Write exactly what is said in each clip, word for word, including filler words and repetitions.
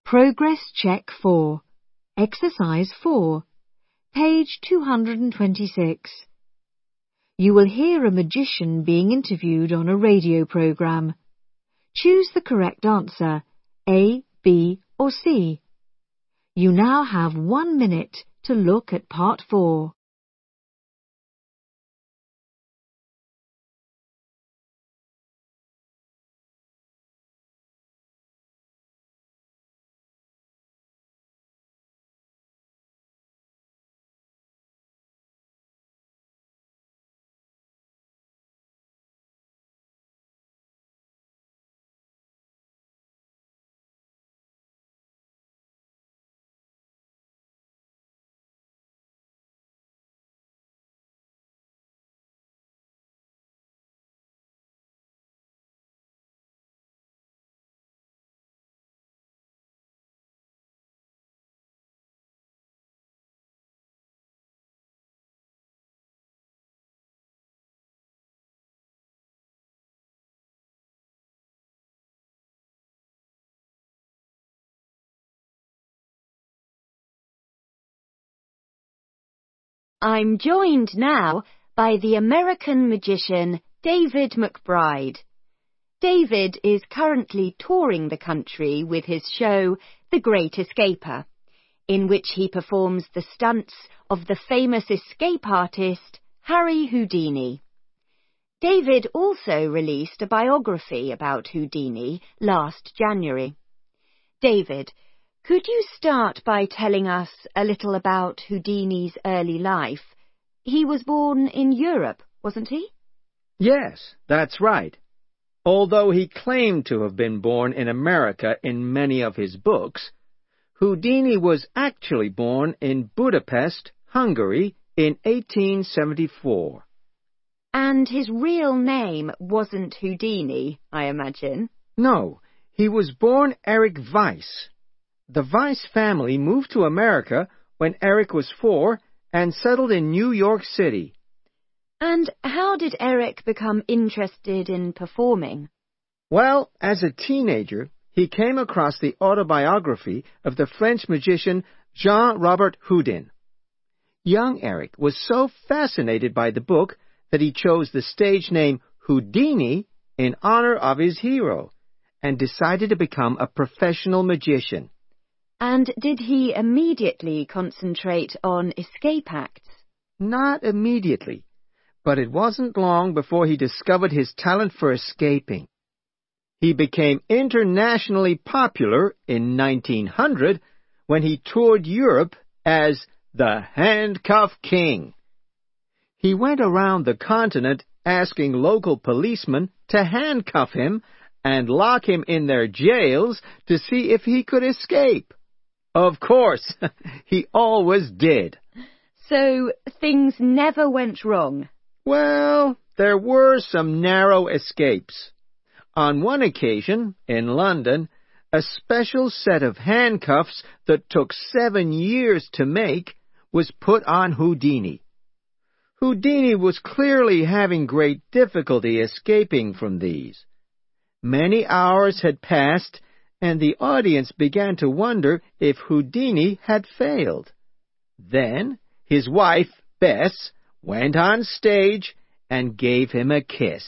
Progress Check four, Exercise four, page two hundred twenty-six. You will hear a magician being interviewed on a radio program. Choose the correct answer, A, B, or C. You now have one minute to look at part four. I'm joined now by the American magician David McBride. David is currently touring the country with his show The Great Escaper, in which he performs the stunts of the famous escape artist Harry Houdini. David also released a biography about Houdini last January. David, could you start by telling us a little about Houdini's early life? He was born in Europe, wasn't he? Yes, that's right. Although he claimed to have been born in America in many of his books, Houdini was actually born in Budapest, Hungary, in eighteen seventy-four. And his real name wasn't Houdini, I imagine? No, he was born Eric Weiss. The Weiss family moved to America when Eric was four and settled in New York City. And how did Eric become interested in performing? Well, as a teenager, he came across the autobiography of the French magician Jean-Robert Houdin. Young Eric was so fascinated by the book that he chose the stage name Houdini in honor of his hero and decided to become a professional magician. And did he immediately concentrate on escape acts? Not immediately, but it wasn't long before he discovered his talent for escaping. He became internationally popular in nineteen hundred when he toured Europe as the Handcuff King. He went around the continent asking local policemen to handcuff him and lock him in their jails to see if he could escape. Of course, he always did. So things never went wrong? Well, there were some narrow escapes. On one occasion, in London, a special set of handcuffs that took seven years to make was put on Houdini. Houdini was clearly having great difficulty escaping from these. Many hours had passed, and the audience began to wonder if Houdini had failed. Then his wife, Bess, went on stage and gave him a kiss.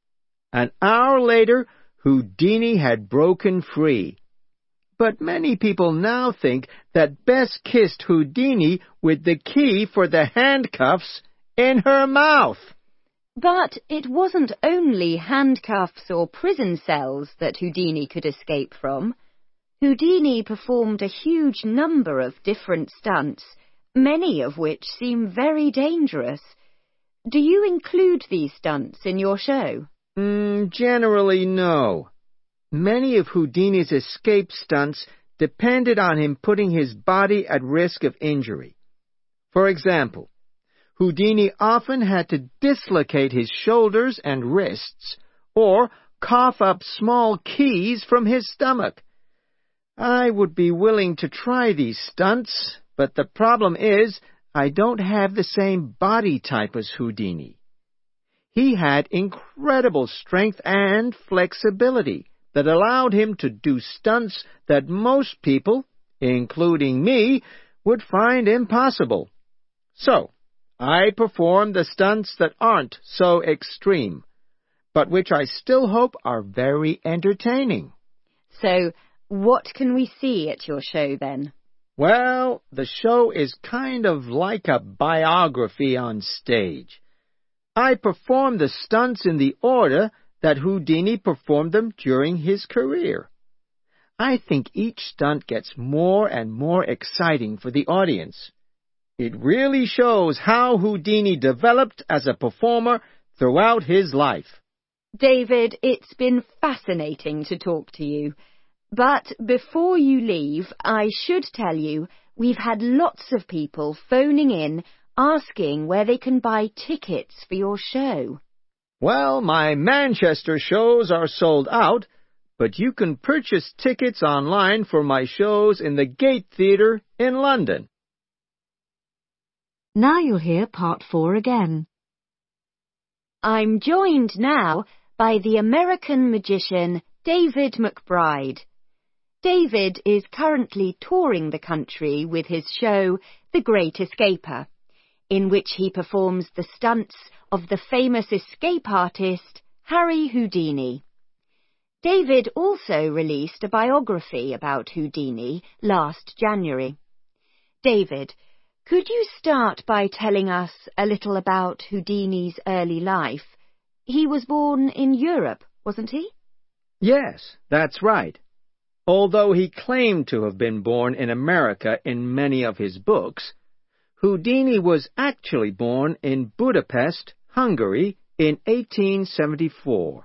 An hour later, Houdini had broken free. But many people now think that Bess kissed Houdini with the key for the handcuffs in her mouth. But it wasn't only handcuffs or prison cells that Houdini could escape from. Houdini performed a huge number of different stunts, many of which seem very dangerous. Do you include these stunts in your show? Mm, generally, no. Many of Houdini's escape stunts depended on him putting his body at risk of injury. For example, Houdini often had to dislocate his shoulders and wrists or cough up small keys from his stomach. I would be willing to try these stunts, but the problem is I don't have the same body type as Houdini. He had incredible strength and flexibility, that allowed him to do stunts that most people, including me, would find impossible. So, I performed the stunts that aren't so extreme, but which I still hope are very entertaining. So, what can we see at your show then? Well, the show is kind of like a biography on stage. I perform the stunts in the order that Houdini performed them during his career. I think each stunt gets more and more exciting for the audience. It really shows how Houdini developed as a performer throughout his life. David, it's been fascinating to talk to you. But before you leave, I should tell you we've had lots of people phoning in asking where they can buy tickets for your show. Well, my Manchester shows are sold out, but you can purchase tickets online for my shows in the Gate Theatre in London. Now you'll hear part four again. I'm joined now by the American magician David McBride. David is currently touring the country with his show The Great Escaper, in which he performs the stunts of the famous escape artist Harry Houdini. David also released a biography about Houdini last January. David, could you start by telling us a little about Houdini's early life? He was born in Europe, wasn't he? Yes, that's right. Although he claimed to have been born in America in many of his books, Houdini was actually born in Budapest, Hungary, in eighteen seventy-four.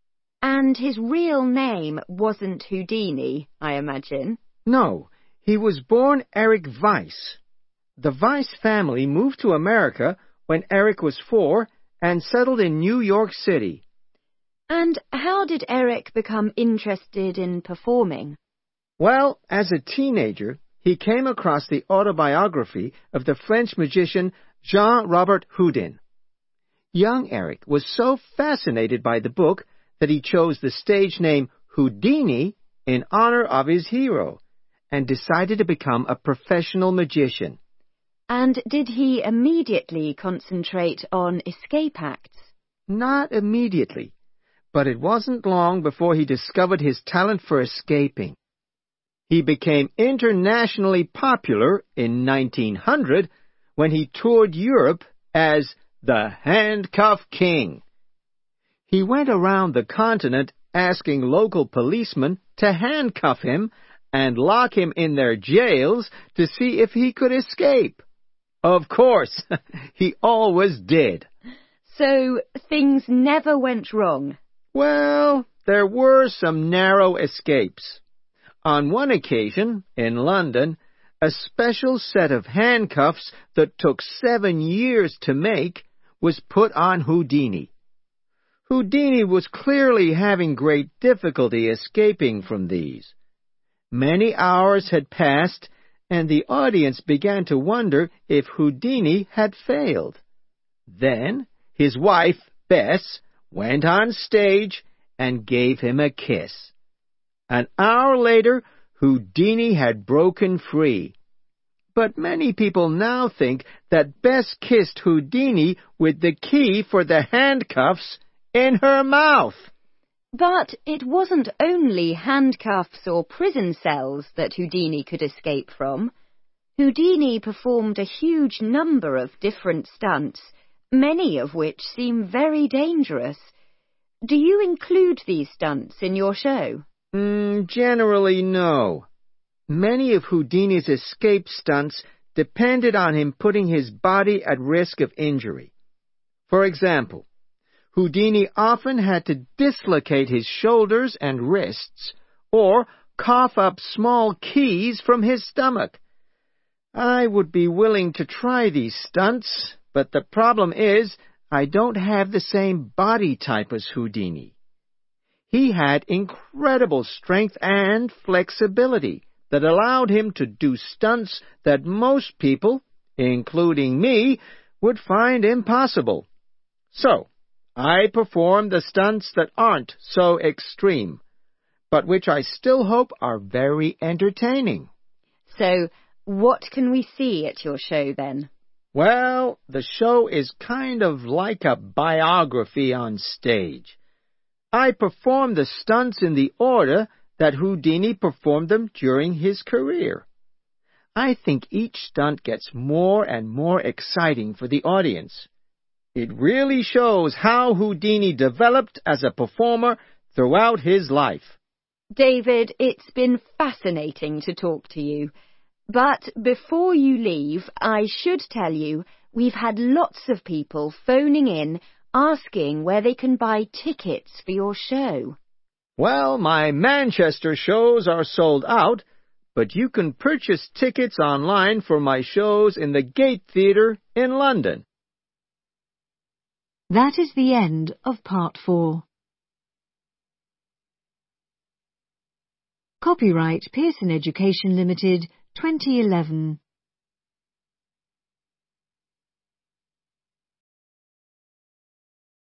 And his real name wasn't Houdini, I imagine? No, he was born Eric Weiss. The Weiss family moved to America when Eric was four and settled in New York City. And how did Eric become interested in performing? Well, as a teenager, he came across the autobiography of the French magician Jean-Robert Houdin. Young Eric was so fascinated by the book that he chose the stage name Houdini in honor of his hero and decided to become a professional magician. And did he immediately concentrate on escape acts? Not immediately, but it wasn't long before he discovered his talent for escaping. He became internationally popular in nineteen hundred when he toured Europe as the Handcuff King. He went around the continent asking local policemen to handcuff him and lock him in their jails to see if he could escape. Of course, he always did. So things never went wrong? Well, there were some narrow escapes. On one occasion, in London, a special set of handcuffs that took seven years to make was put on Houdini. Houdini was clearly having great difficulty escaping from these. Many hours had passed, and the audience began to wonder if Houdini had failed. Then his wife, Bess, went on stage and gave him a kiss. An hour later, Houdini had broken free. But many people now think that Bess kissed Houdini with the key for the handcuffs in her mouth. But it wasn't only handcuffs or prison cells that Houdini could escape from. Houdini performed a huge number of different stunts, many of which seem very dangerous. Do you include these stunts in your show? Mm, generally, no. Many of Houdini's escape stunts depended on him putting his body at risk of injury. For example, Houdini often had to dislocate his shoulders and wrists or cough up small keys from his stomach. I would be willing to try these stunts, but the problem is I don't have the same body type as Houdini. He had incredible strength and flexibility that allowed him to do stunts that most people, including me, would find impossible. So, I perform the stunts that aren't so extreme, but which I still hope are very entertaining. So, what can we see at your show then? Well, the show is kind of like a biography on stage. I perform the stunts in the order that Houdini performed them during his career. I think each stunt gets more and more exciting for the audience. It really shows how Houdini developed as a performer throughout his life. David, it's been fascinating to talk to you. But before you leave, I should tell you we've had lots of people phoning in asking where they can buy tickets for your show. Well, my Manchester shows are sold out, but you can purchase tickets online for my shows in the Gate Theatre in London. That is the end of Part four. Copyright Pearson Education Limited, twenty eleven.